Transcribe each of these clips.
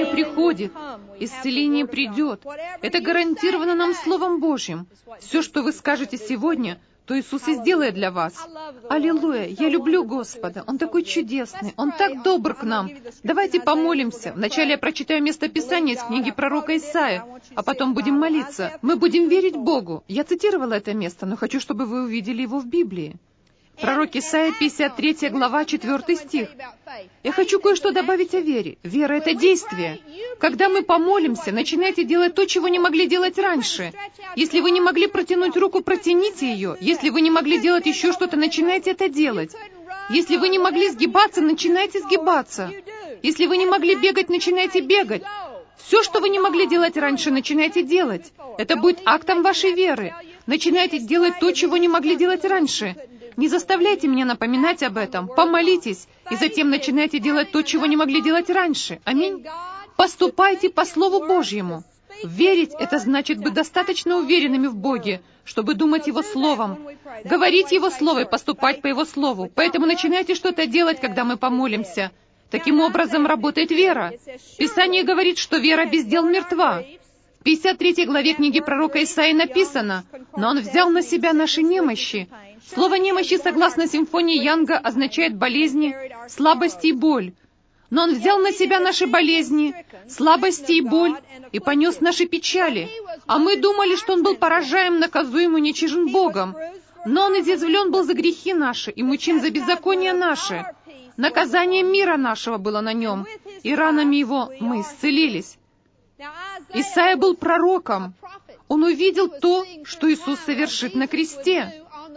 приходит, исцеление придет. Это гарантировано нам Словом Божьим. Все, что вы скажете сегодня, то Иисус и сделает для вас. Аллилуйя! Я люблю Господа. Он такой чудесный. Он так добр к нам. Давайте помолимся. Вначале я прочитаю местописание из книги пророка Исаия, а потом будем молиться. Мы будем верить Богу. Я цитировала это место, но хочу, чтобы вы увидели его в Библии. Пророк Исаия, 53 глава, 4 стих. Я хочу кое-что добавить о вере. Вера — это действие. Когда мы помолимся, начинайте делать то, чего не могли делать раньше. Если вы не могли протянуть руку, протяните ее. Если вы не могли делать еще что-то, начинайте это делать. Если вы не могли сгибаться, начинайте сгибаться. Если вы не могли бегать, начинайте бегать. Все, что вы не могли делать раньше, начинайте делать. Это будет актом вашей веры. Начинайте делать то, чего не могли делать раньше. Не заставляйте меня напоминать об этом. Помолитесь, и затем начинайте делать то, чего не могли делать раньше. Аминь. Поступайте по Слову Божьему. Верить — это значит быть достаточно уверенными в Боге, чтобы думать Его Словом, говорить Его Слово и поступать по Его Слову. Поэтому начинайте что-то делать, когда мы помолимся. Таким образом работает вера. Писание говорит, что вера без дел мертва. В 53 главе книги пророка Исаии написано: «Но Он взял на себя наши немощи». Слово «немощи», согласно симфонии Янга, означает болезни, слабости и боль. Но Он взял на себя наши болезни, слабости и боль, и понес наши печали. А мы думали, что Он был поражаем, наказуем, уничижен Богом. Но Он изъязвлен был за грехи наши и мучим за беззакония наши. Наказание мира нашего было на Нем, и ранами Его мы исцелились. Исаия был пророком. Он увидел то, что Иисус совершит на кресте.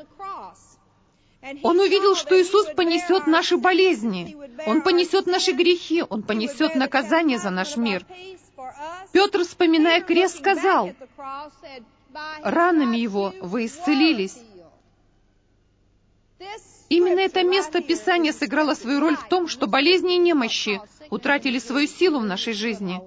Он увидел, что Иисус понесет наши болезни, Он понесет наши грехи, Он понесет наказание за наш мир. Петр, вспоминая крест, сказал: «Ранами Его вы исцелились». Именно это место Писания сыграло свою роль в том, что болезни и немощи утратили свою силу в нашей жизни.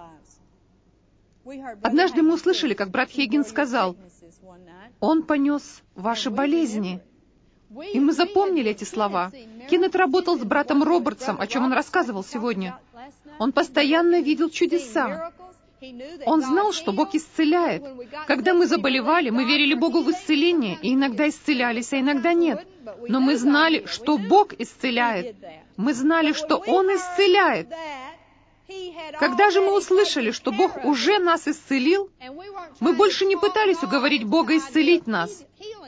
Однажды мы услышали, как брат Хейген сказал: «Он понес ваши болезни». И мы запомнили эти слова. Кеннет работал с братом Робертсом, о чем он рассказывал сегодня. Он постоянно видел чудеса. Он знал, что Бог исцеляет. Когда мы заболевали, мы верили Богу в исцеление, и иногда исцелялись, а иногда нет. Но мы знали, что Бог исцеляет. Мы знали, что Он исцеляет. Когда же мы услышали, что Бог уже нас исцелил, мы больше не пытались уговорить Бога исцелить нас.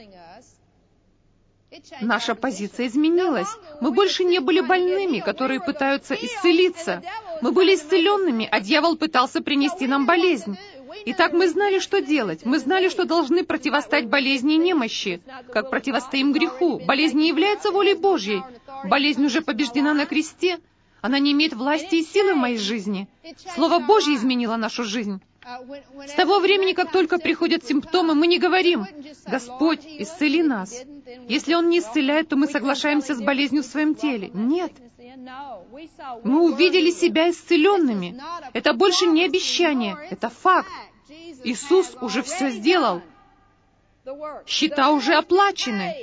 Наша позиция изменилась. Мы больше не были больными, которые пытаются исцелиться. Мы были исцеленными, а дьявол пытался принести нам болезнь. Итак, мы знали, что делать. Мы знали, что должны противостоять болезни и немощи, как противостоим греху. Болезнь не является волей Божьей. Болезнь уже побеждена на кресте. Она не имеет власти и силы в моей жизни. Слово Божье изменило нашу жизнь. С того времени, как только приходят симптомы, мы не говорим: «Господь, исцели нас». Если Он не исцеляет, то мы соглашаемся с болезнью в своем теле. Нет. Мы увидели себя исцеленными. Это больше не обещание, это факт. Иисус уже все сделал. Счета уже оплачены.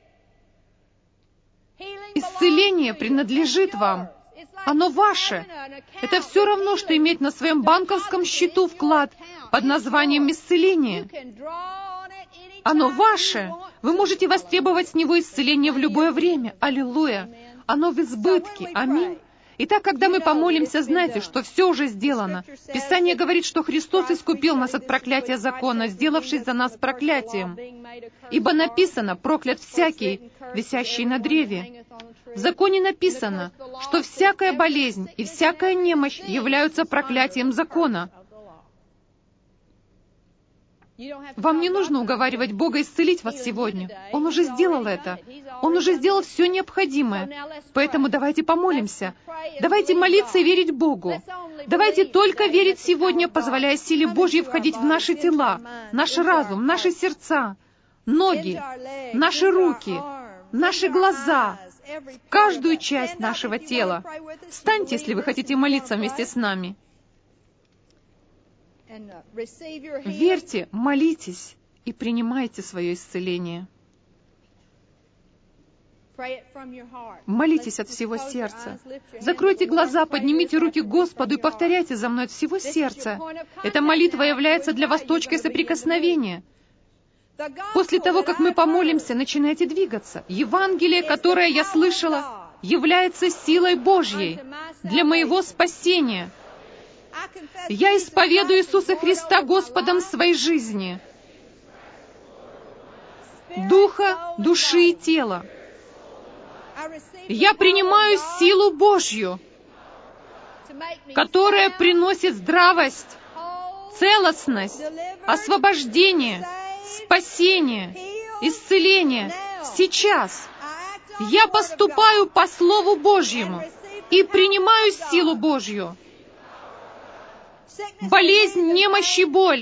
Исцеление принадлежит вам. Оно ваше. Это все равно, что иметь на своем банковском счету вклад под названием исцеление. Оно ваше. Вы можете востребовать с него исцеление в любое время. Аллилуйя. Оно в избытке. Аминь. Итак, когда мы помолимся, знайте, что все уже сделано. Писание говорит, что Христос искупил нас от проклятия закона, сделавшись за нас проклятием. Ибо написано: «Проклят всякий, висящий на древе». В законе написано, что всякая болезнь и всякая немощь являются проклятием закона. Вам не нужно уговаривать Бога исцелить вас сегодня. Он уже сделал это. Он уже сделал все необходимое. Поэтому давайте помолимся. Давайте молиться и верить Богу. Давайте только верить сегодня, позволяя силе Божьей входить в наши тела, наш разум, наши сердца, ноги, наши руки, наши глаза, в каждую часть нашего тела. Встаньте, если вы хотите молиться вместе с нами. Верьте, молитесь и принимайте свое исцеление. Молитесь от всего сердца. Закройте глаза, поднимите руки к Господу и повторяйте за мной от всего сердца. Эта молитва является для вас точкой соприкосновения. После того, как мы помолимся, начинайте двигаться. Евангелие, которое я слышала, является силой Божьей для моего спасения. Я исповедую Иисуса Христа Господом своей жизни, духа, души и тела. Я принимаю силу Божью, которая приносит здравость, целостность, освобождение, спасение, исцеление. Сейчас я поступаю по Слову Божьему и принимаю силу Божью. Болезнь, немощь и боль.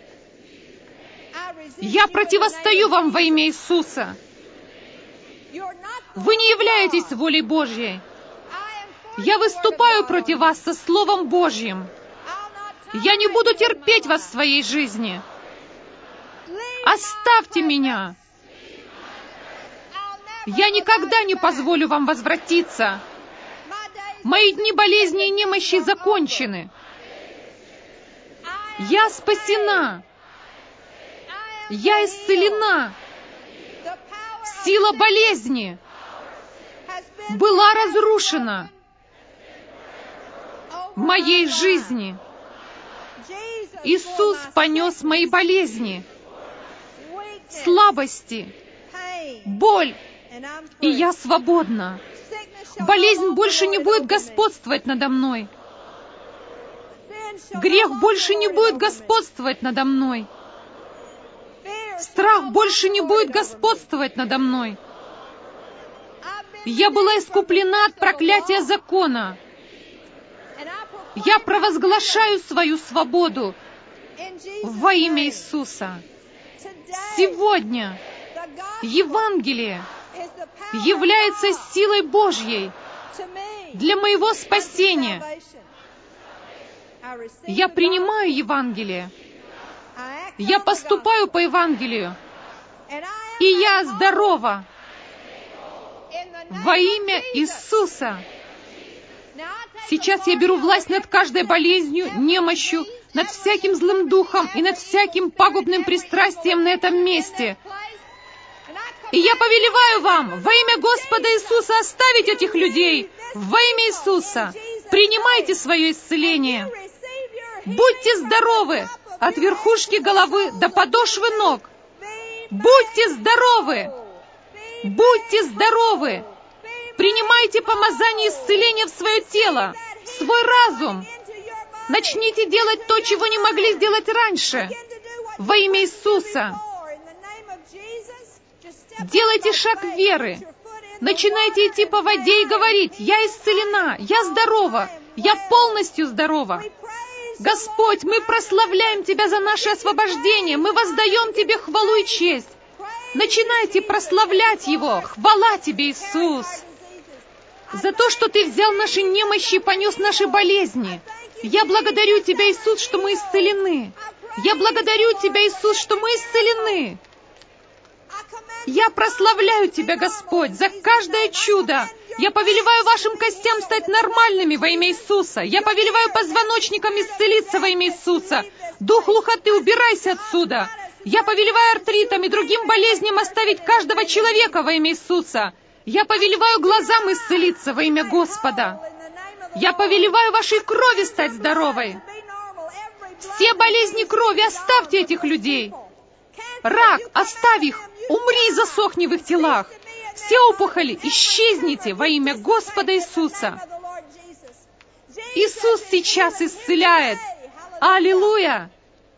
Я противостою вам во имя Иисуса. Вы не являетесь волей Божьей. Я выступаю против вас со Словом Божьим. Я не буду терпеть вас в своей жизни. Оставьте меня. Я никогда не позволю вам возвратиться. Мои дни болезни и немощи закончены. Я спасена. Я исцелена. Сила болезни была разрушена в моей жизни. Иисус понес мои болезни, слабости, боль, и я свободна. Болезнь больше не будет господствовать надо мной. Грех больше не будет господствовать надо мной. Страх больше не будет господствовать надо мной. Я была искуплена от проклятия закона. Я провозглашаю свою свободу во имя Иисуса. Сегодня Евангелие является силой Божьей для моего спасения. Я принимаю Евангелие. Я поступаю по Евангелию. И я здорова во имя Иисуса. Сейчас я беру власть над каждой болезнью, немощью, над всяким злым духом и над всяким пагубным пристрастием на этом месте. И я повелеваю вам во имя Господа Иисуса оставить этих людей. Во имя Иисуса принимайте свое исцеление. Будьте здоровы от верхушки головы до подошвы ног. Будьте здоровы! Будьте здоровы! Принимайте помазание исцеления в свое тело, в свой разум. Начните делать то, чего не могли сделать раньше. Во имя Иисуса. Делайте шаг веры. Начинайте идти по воде и говорить: «Я исцелена, я здорова, я полностью здорова». Господь, мы прославляем Тебя за наше освобождение, мы воздаем Тебе хвалу и честь. Начинайте прославлять Его. Хвала Тебе, Иисус, за то, что Ты взял наши немощи и понес наши болезни. Я благодарю Тебя, Иисус, что мы исцелены. Я благодарю Тебя, Иисус, что мы исцелены. Я прославляю Тебя, Господь, за каждое чудо. Я повелеваю вашим костям стать нормальными во имя Иисуса. Я повелеваю позвоночникам исцелиться во имя Иисуса. Дух глухоты, убирайся отсюда. Я повелеваю артритам и другим болезням оставить каждого человека во имя Иисуса. Я повелеваю глазам исцелиться во имя Господа. Я повелеваю вашей крови стать здоровой. Все болезни крови, оставьте этих людей. Рак, оставь их. Умри и засохни в их телах. Все опухоли, исчезните во имя Господа Иисуса. Иисус сейчас исцеляет. Аллилуйя!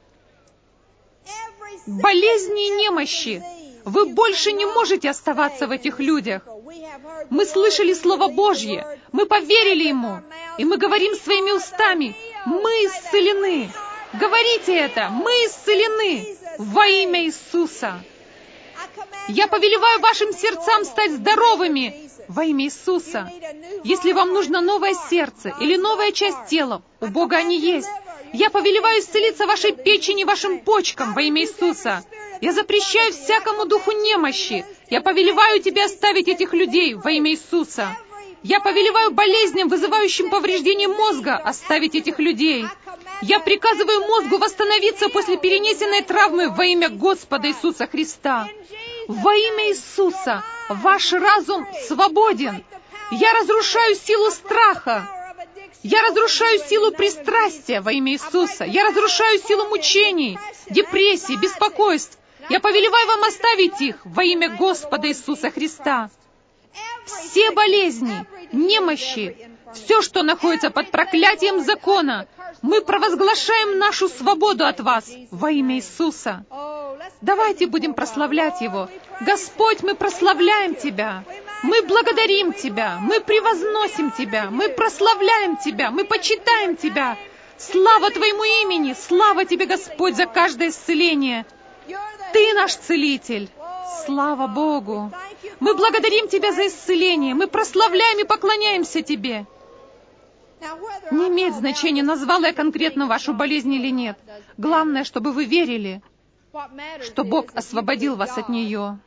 Болезни и немощи. Вы больше не можете оставаться в этих людях. Мы слышали Слово Божье, мы поверили Ему, и мы говорим своими устами: мы исцелены. Говорите это: мы исцелены во имя Иисуса. Я повелеваю вашим сердцам стать здоровыми во имя Иисуса. Если вам нужно новое сердце или новая часть тела, у Бога они есть. Я повелеваю исцелиться вашей печени, вашим почкам во имя Иисуса. Я запрещаю всякому духу немощи, Я повелеваю тебе оставить этих людей во имя Иисуса. Я повелеваю болезням, вызывающим повреждение мозга, оставить этих людей. Я приказываю мозгу восстановиться после перенесенной травмы во имя Господа Иисуса Христа. Во имя Иисуса ваш разум свободен. Я разрушаю силу страха. Я разрушаю силу пристрастия во имя Иисуса. Я разрушаю силу мучений, депрессий, беспокойств. Я повелеваю вам оставить их во имя Господа Иисуса Христа. Все болезни, немощи, все, что находится под проклятием закона, мы провозглашаем нашу свободу от вас во имя Иисуса. Давайте будем прославлять Его. Господь, мы прославляем Тебя. Мы благодарим Тебя. Мы превозносим Тебя. Мы прославляем Тебя. Мы почитаем Тебя. Слава Твоему имени. Слава Тебе, Господь, за каждое исцеление. Ты наш целитель. Слава Богу. Мы благодарим Тебя за исцеление. Мы прославляем и поклоняемся Тебе. Не имеет значения, назвала я конкретно вашу болезнь или нет. Главное, чтобы вы верили, что Бог освободил вас от нее.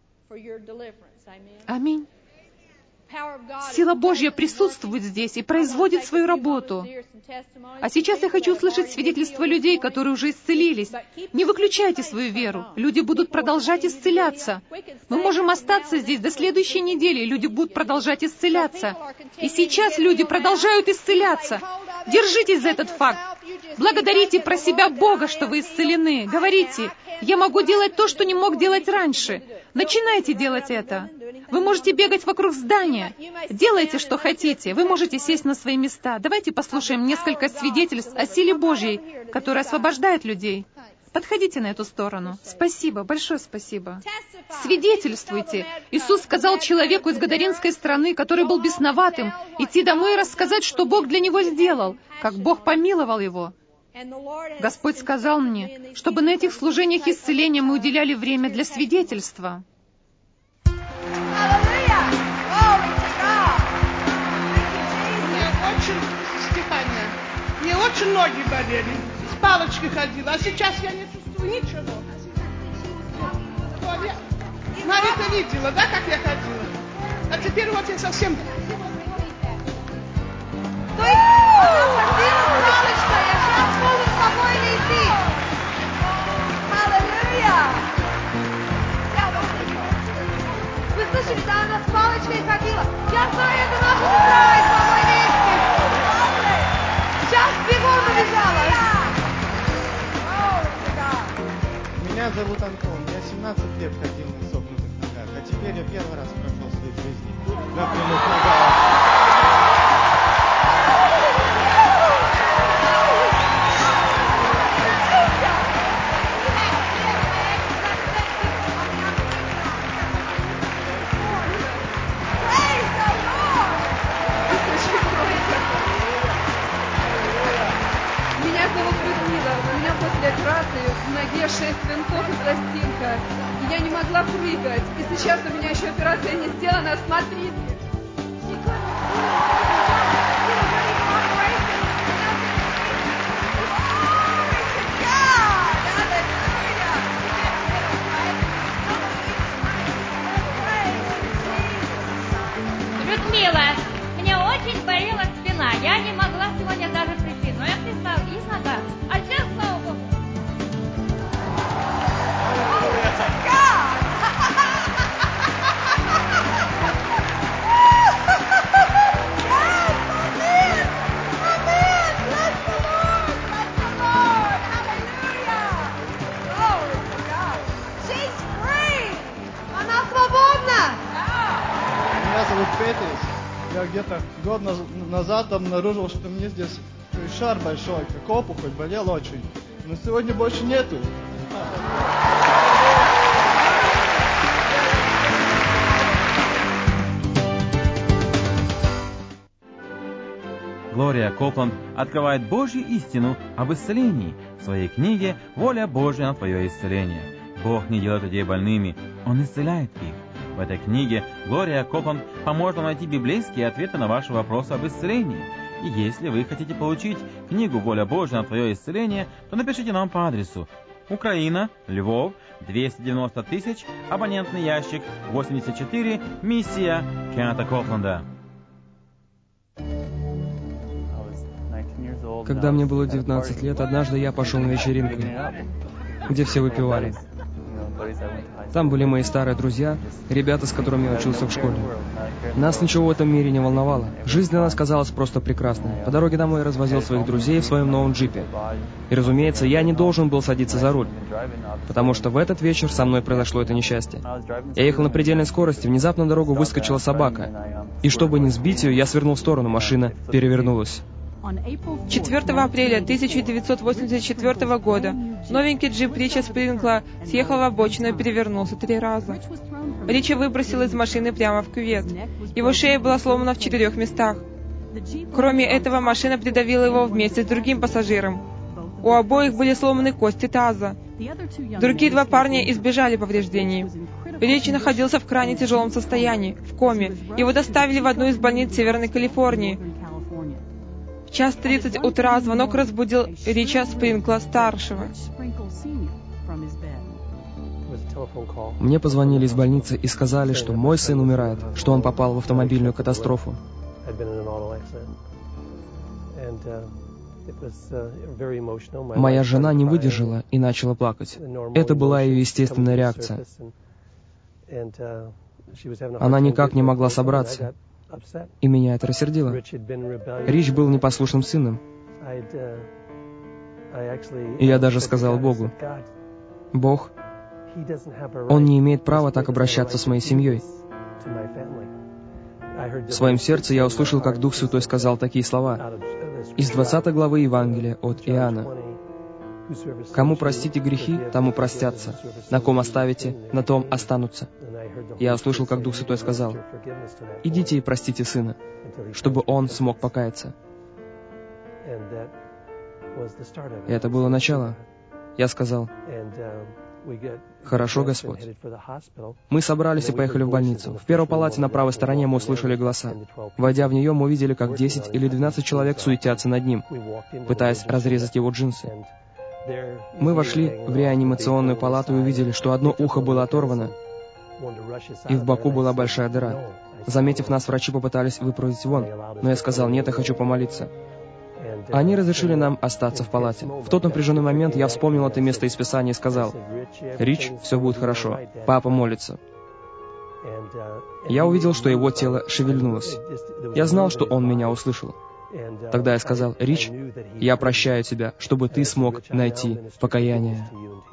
Аминь. Сила Божья присутствует здесь и производит свою работу. А сейчас я хочу услышать свидетельства людей, которые уже исцелились. Не выключайте свою веру. Люди будут продолжать исцеляться. Мы можем остаться здесь до следующей недели, и люди будут продолжать исцеляться. И сейчас люди продолжают исцеляться. Держитесь за этот факт. Благодарите про себя Бога, что вы исцелены. Говорите: «Я могу делать то, что не мог делать раньше». Начинайте делать это. Вы можете бегать вокруг здания. Делайте, что хотите. Вы можете сесть на свои места. Давайте послушаем несколько свидетельств о силе Божьей, которая освобождает людей. Подходите на эту сторону. Спасибо, большое спасибо. Свидетельствуйте. Иисус сказал человеку из Гадаринской страны, который был бесноватым, идти домой и рассказать, что Бог для него сделал, как Бог помиловал его. Господь сказал мне, чтобы на этих служениях исцеления мы уделяли время для свидетельства. Мне очень ноги болели, с палочкой ходила, а сейчас я не чувствую ничего. Мария-то видела, да, как я ходила? А теперь вот я совсем... То есть она ходила с палочкой, а сейчас может спокойно идти. Аллилуйя! Вы слышали, да, она с палочкой ходила. Я знаю, это наша сестра из Новой Вести. Сейчас бегом побежала. Меня зовут Антон. Я 17 лет ходил на согнутых ногах, а теперь я первый раз прошел в своей жизни на прямых ногах. В ноге 6 винтов и пластинка. И я не могла прыгать. И сейчас у меня еще операция не сделана. Смотрите. Людмила, мне очень болела спина. Я не могла сегодня даже прийти. Но я пришла и нога. А сейчас, слава Богу. Я где-то год назад обнаружил, что мне здесь шар большой, как опухоль, болел очень. Но сегодня больше нету. Глория Копланд открывает Божью истину об исцелении в своей книге «Воля Божья на твое исцеление». Бог не делает людей больными, Он исцеляет их. В этой книге Глория Копланд поможет вам найти библейские ответы на ваши вопросы об исцелении. И если вы хотите получить книгу «Воля Божья на твое исцеление», то напишите нам по адресу Украина, Львов, 290 тысяч, абонентный ящик 84, миссия Кеннета Копленда. Когда мне было 19 лет, однажды я пошел на вечеринку, где все выпивали. Там были мои старые друзья, ребята, с которыми я учился в школе. Нас ничего в этом мире не волновало. Жизнь для нас казалась просто прекрасной. По дороге домой я развозил своих друзей в своем новом джипе. И, разумеется, я не должен был садиться за руль, потому что в этот вечер со мной произошло это несчастье. Я ехал на предельной скорости, внезапно на дорогу выскочила собака. И чтобы не сбить ее, я свернул в сторону, машина перевернулась. 4 апреля 1984 года новенький джип Рича Спрингла съехал в обочину и перевернулся 3 раза. Рича выбросил из машины прямо в кювет. Его шея была сломана в 4 местах. Кроме этого, машина придавила его вместе с другим пассажиром. У обоих были сломаны кости таза. Другие 2 парня избежали повреждений. Рич находился в крайне тяжелом состоянии, в коме. Его доставили в одну из больниц Северной Калифорнии. В 1:30 утра звонок разбудил Рича Спрингла-старшего. Мне позвонили из больницы и сказали, что мой сын умирает, что он попал в автомобильную катастрофу. Моя жена не выдержала и начала плакать. Это была ее естественная реакция. Она никак не могла собраться. И меня это рассердило. Рич был непослушным сыном. И я даже сказал Богу: «Бог, он не имеет права так обращаться с моей семьей». В своем сердце я услышал, как Дух Святой сказал такие слова из 20 главы Евангелия от Иоанна: «Кому простите грехи, тому простятся. На ком оставите, на том останутся». Я услышал, как Дух Святой сказал: «Идите и простите сына, чтобы он смог покаяться». И это было начало. Я сказал: «Хорошо, Господь». Мы собрались и поехали в больницу. В первой палате на правой стороне мы услышали голоса. Войдя в нее, мы увидели, как 10 или 12 человек суетятся над ним, пытаясь разрезать его джинсы. Мы вошли в реанимационную палату и увидели, что одно ухо было оторвано, и в боку была большая дыра. Заметив нас, врачи попытались выпроводить вон, но я сказал: «Нет, я хочу помолиться». Они разрешили нам остаться в палате. В тот напряженный момент я вспомнил это место из Писания и сказал: «Рич, все будет хорошо. Папа молится». Я увидел, что его тело шевельнулось. Я знал, что он меня услышал. Тогда я сказал: «Рич, я прощаю тебя, чтобы ты смог найти покаяние».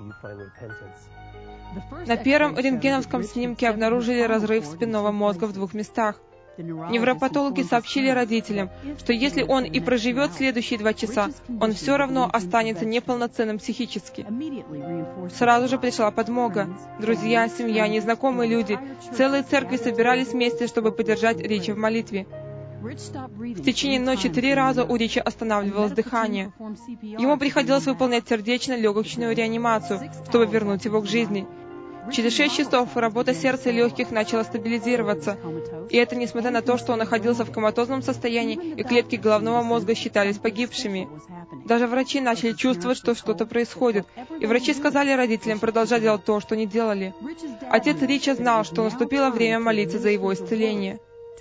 На первом рентгеновском снимке обнаружили разрыв спинного мозга в 2 местах. Невропатологи сообщили родителям, что если он и проживет следующие 2 часа, он все равно останется неполноценным психически. Сразу же пришла подмога. Друзья, семья, незнакомые люди, целые церкви собирались вместе, чтобы поддержать Рича в молитве. В течение ночи 3 раза у Рича останавливалось дыхание. Ему приходилось выполнять сердечно-легочную реанимацию, чтобы вернуть его к жизни. Через 6 часов работа сердца и легких начала стабилизироваться. И это несмотря на то, что он находился в коматозном состоянии, и клетки головного мозга считались погибшими. Даже врачи начали чувствовать, что что-то происходит. И врачи сказали родителям продолжать делать то, что не делали. Отец Рича знал, что наступило время молиться за его исцеление.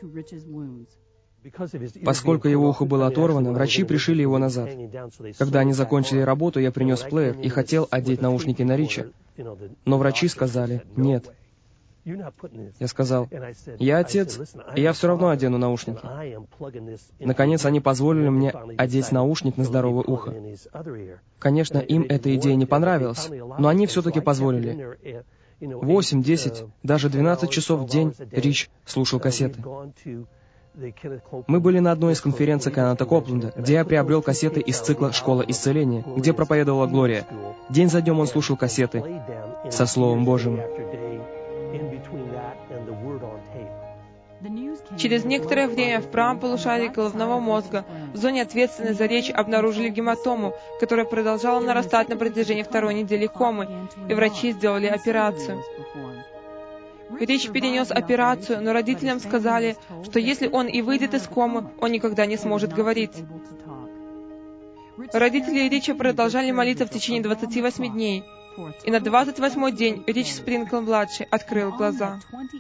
Поскольку его ухо было оторвано, врачи пришили его назад. Когда они закончили работу, я принес плеер и хотел одеть наушники на Рича. Но врачи сказали: «Нет». Я сказал: «Я отец, и я все равно одену наушники». Наконец, они позволили мне одеть наушник на здоровое ухо. Конечно, им эта идея не понравилась, но они все-таки позволили. 8, 10, даже 12 часов в день Рич слушал кассеты. Мы были на одной из конференций Кеннета Копленда, где я приобрел кассеты из цикла «Школа исцеления», где проповедовала Глория. День за днем он слушал кассеты со Словом Божьим. Через некоторое время в правом полушарии головного мозга, в зоне, ответственной за речь, обнаружили гематому, которая продолжала нарастать на протяжении 2-й недели комы, и врачи сделали операцию. Рич перенес операцию, но родителям сказали, что если он и выйдет из комы, он никогда не сможет говорить. Родители Рича продолжали молиться в течение 28 дней. И на 28-й день Рич Спринкл-младший открыл глаза.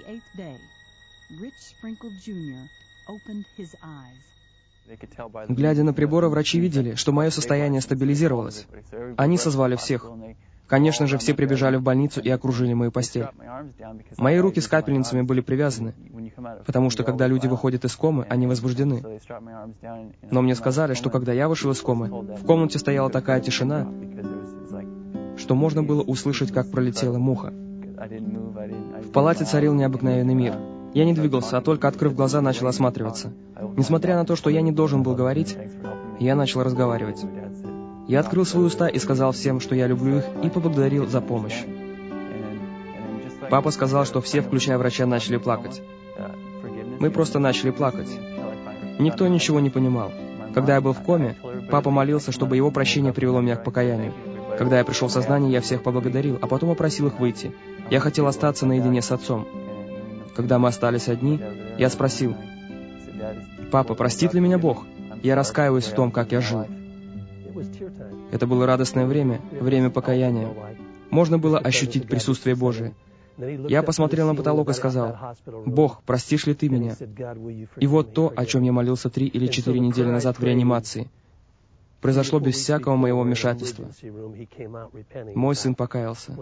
Глядя на приборы, врачи видели, что мое состояние стабилизировалось. Они созвали всех. Конечно же, все прибежали в больницу и окружили мою постель. Мои руки с капельницами были привязаны, потому что, когда люди выходят из комы, они возбуждены. Но мне сказали, что когда я вышел из комы, в комнате стояла такая тишина, что можно было услышать, как пролетела муха. В палате царил необыкновенный мир. Я не двигался, а только, открыв глаза, начал осматриваться. Несмотря на то, что я не должен был говорить, я начал разговаривать. Я открыл свои уста и сказал всем, что я люблю их, и поблагодарил за помощь. Папа сказал, что все, включая врача, начали плакать. Мы просто начали плакать. Никто ничего не понимал. Когда я был в коме, папа молился, чтобы его прощение привело меня к покаянию. Когда я пришел в сознание, я всех поблагодарил, а потом попросил их выйти. Я хотел остаться наедине с отцом. Когда мы остались одни, я спросил: «Папа, простит ли меня Бог? Я раскаиваюсь в том, как я жил». Это было радостное время, время покаяния. Можно было ощутить присутствие Божие. Я посмотрел на потолок и сказал: «Бог, простишь ли Ты меня?» И вот то, о чем я молился 3 или 4 недели назад в реанимации, произошло без всякого моего вмешательства. Мой сын покаялся.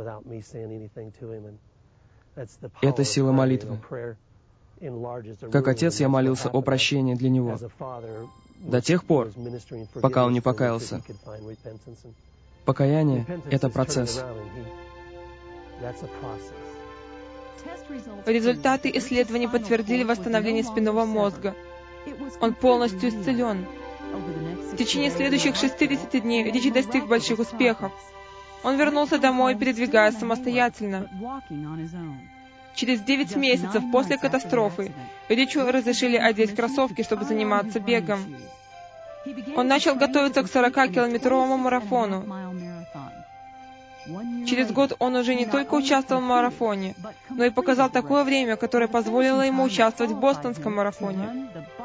Это сила молитвы. Как отец я молился о прощении для него до тех пор, пока он не покаялся. Покаяние — это процесс. Результаты исследований подтвердили восстановление спинного мозга. Он полностью исцелен. В течение следующих 60 дней Рич достиг больших успехов. Он вернулся домой, передвигаясь самостоятельно. Через 9 месяцев после катастрофы Ричу разрешили одеть кроссовки, чтобы заниматься бегом. Он начал готовиться к 40-километровому марафону. Через год он уже не только участвовал в марафоне, но и показал такое время, которое позволило ему участвовать в бостонском марафоне.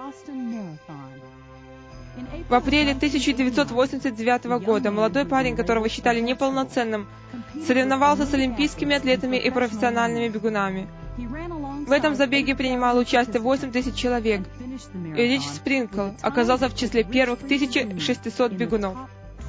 В апреле 1989 года молодой парень, которого считали неполноценным, соревновался с олимпийскими атлетами и профессиональными бегунами. В этом забеге принимало участие 8000 человек, и Рич Спринкл оказался в числе первых 1600 бегунов.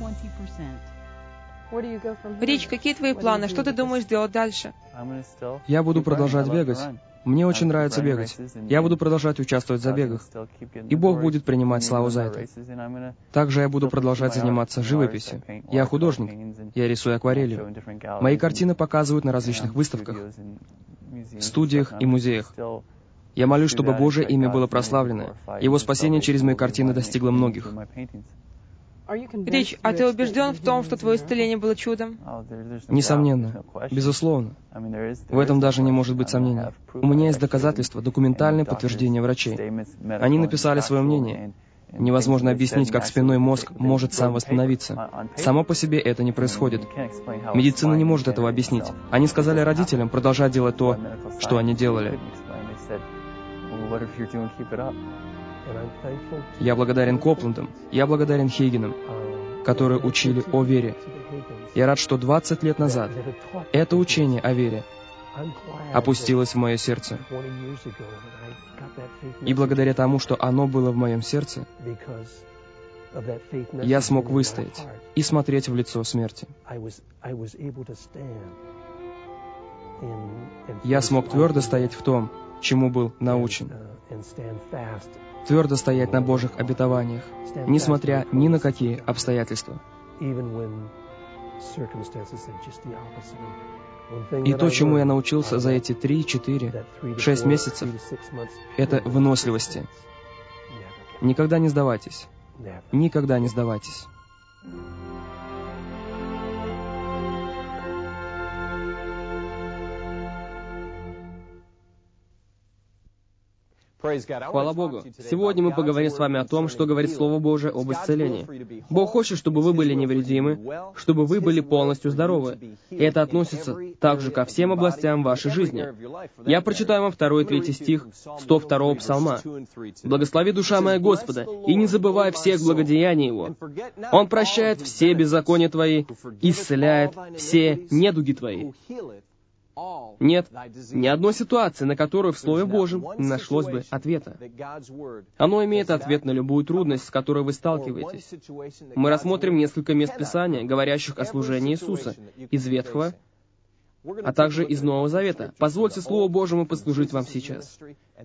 Рич, какие твои планы? Что ты думаешь делать дальше? Я буду продолжать бегать. Мне очень нравится бегать. Я буду продолжать участвовать в забегах. И Бог будет принимать славу за это. Также я буду продолжать заниматься живописью. Я художник. Я рисую акварелью. Мои картины показывают на различных выставках, студиях и музеях. Я молюсь, чтобы Божие имя было прославлено. Его спасение через мои картины достигло многих. Рич, а ты убежден в том, что твое исцеление было чудом? Несомненно. Безусловно. В этом даже не может быть сомнений. У меня есть доказательства, документальные подтверждения врачей. Они написали свое мнение. Невозможно объяснить, как спинной мозг может сам восстановиться. Само по себе это не происходит. Медицина не может этого объяснить. Они сказали родителям продолжать делать то, что они делали. Я благодарен Копландам, я благодарен Хейгенам, которые учили о вере. Я рад, что 20 лет назад это учение о вере опустилось в мое сердце. И благодаря тому, что оно было в моем сердце, я смог выстоять и смотреть в лицо смерти. Я смог твердо стоять в том, чему был научен. Твердо стоять на Божьих обетованиях, несмотря ни на какие обстоятельства. И то, чему я научился за эти 3, 4, 6 месяцев, это выносливости. Никогда не сдавайтесь. Никогда не сдавайтесь. Хвала Богу. Сегодня мы поговорим с вами о том, что говорит Слово Божие об исцелении. Бог хочет, чтобы вы были невредимы, чтобы вы были полностью здоровы. И это относится также ко всем областям вашей жизни. Я прочитаю вам 2 и 3 стих 102 Псалма. «Благослови душа моя Господа, и не забывай всех благодеяний Его. Он прощает все беззакония твои, исцеляет все недуги твои». Нет ни одной ситуации, на которую в Слове Божьем не нашлось бы ответа. Оно имеет ответ на любую трудность, с которой вы сталкиваетесь. Мы рассмотрим несколько мест Писания, говорящих о служении Иисуса, из Ветхого, а также из Нового Завета. Позвольте Слову Божьему послужить вам сейчас.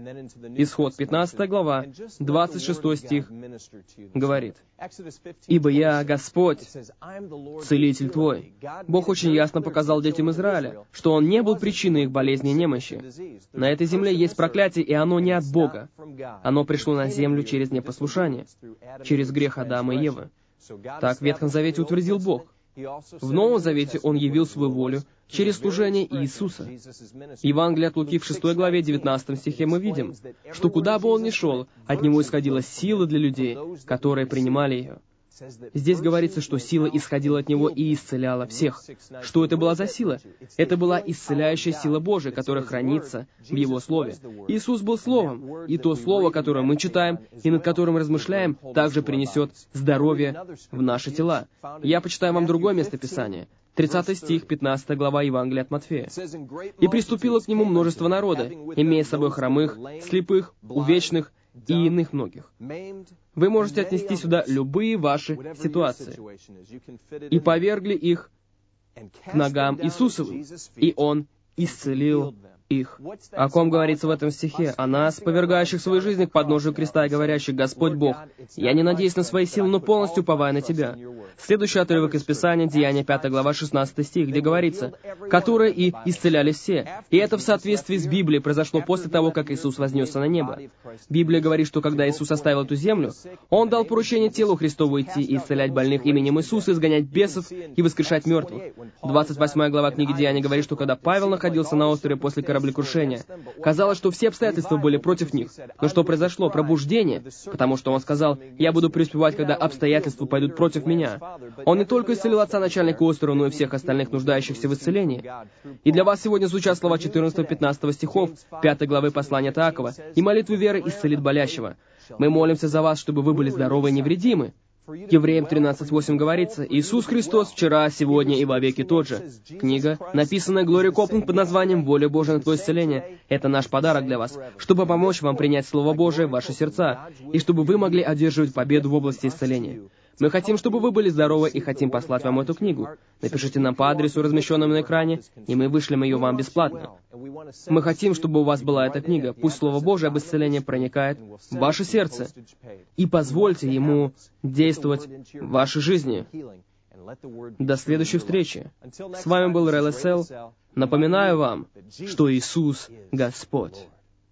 Исход 15 глава, 26 стих говорит: «Ибо я Господь, целитель твой». Бог очень ясно показал детям Израиля, что Он не был причиной их болезни и немощи. На этой земле есть проклятие, и оно не от Бога. Оно пришло на землю через непослушание, через грех Адама и Евы. Так в Ветхом Завете утвердил Бог. В Новом Завете Он явил свою волю через служение Иисуса. Евангелие от Луки в 6 главе 19 стихе мы видим, что куда бы Он ни шел, от Него исходила сила для людей, которые принимали ее. Здесь говорится, что сила исходила от Него и исцеляла всех. Что это была за сила? Это была исцеляющая сила Божия, которая хранится в Его Слове. Иисус был Словом, и то Слово, которое мы читаем и над которым размышляем, также принесет здоровье в наши тела. Я почитаю вам другое место Писания. 30 стих, 15 глава Евангелия от Матфея. «И приступило к Нему множество народа, имея с собой хромых, слепых, увечных и иных многих». Вы можете отнести сюда любые ваши ситуации. «И повергли их к ногам Иисусовым, и Он исцелил их». О ком говорится в этом стихе? О нас, повергающих свои жизни к подножию креста и говорящих: «Господь Бог, я не надеюсь на свои силы, но полностью уповаю на Тебя». Следующий отрывок из Писания, Деяния 5 глава 16 стих, где говорится: «Которые и исцелялись все». И это в соответствии с Библией произошло после того, как Иисус вознесся на небо. Библия говорит, что когда Иисус оставил эту землю, Он дал поручение телу Христову идти и исцелять больных именем Иисуса, изгонять бесов и воскрешать мертвых. 28 глава книги Деяний говорит, что когда Павел находился на острове после кораблекрушения, казалось, что все обстоятельства были против них. Но что произошло? Пробуждение, потому что он сказал: «Я буду преуспевать, когда обстоятельства пойдут против меня». Он не только исцелил отца начальника острова, но и всех остальных нуждающихся в исцелении. И для вас сегодня звучат слова 14-15 стихов 5 главы послания от Иакова: «И молитвы веры исцелит болящего». Мы молимся за вас, чтобы вы были здоровы и невредимы. Евреям 13:8 говорится: «Иисус Христос вчера, сегодня и вовеки тот же». Книга, написанная Глория Копланд под названием «Воля Божия на твое исцеление», это наш подарок для вас, чтобы помочь вам принять Слово Божие в ваши сердца, и чтобы вы могли одерживать победу в области исцеления. Мы хотим, чтобы вы были здоровы, и хотим послать вам эту книгу. Напишите нам по адресу, размещенному на экране, и мы вышлем ее вам бесплатно. Мы хотим, чтобы у вас была эта книга. Пусть Слово Божие об исцелении проникает в ваше сердце, и позвольте ему действовать в вашей жизни. До следующей встречи. С вами был Рэл Эссел. Напоминаю вам, что Иисус Господь.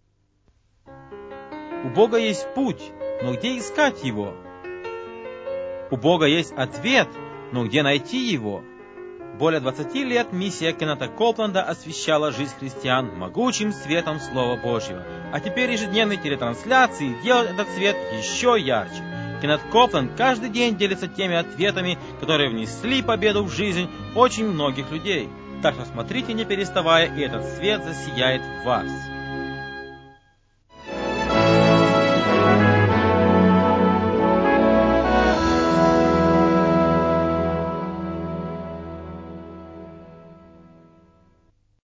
У Бога есть путь, но где искать Его? У Бога есть ответ, но где найти его? Более 20 лет миссия Кеннета Копланда освещала жизнь христиан могучим светом Слова Божьего. А теперь ежедневные трансляции делают этот свет еще ярче. Кеннет Копланд каждый день делится теми ответами, которые внесли победу в жизнь очень многих людей. Так что смотрите, не переставая, и этот свет засияет в вас.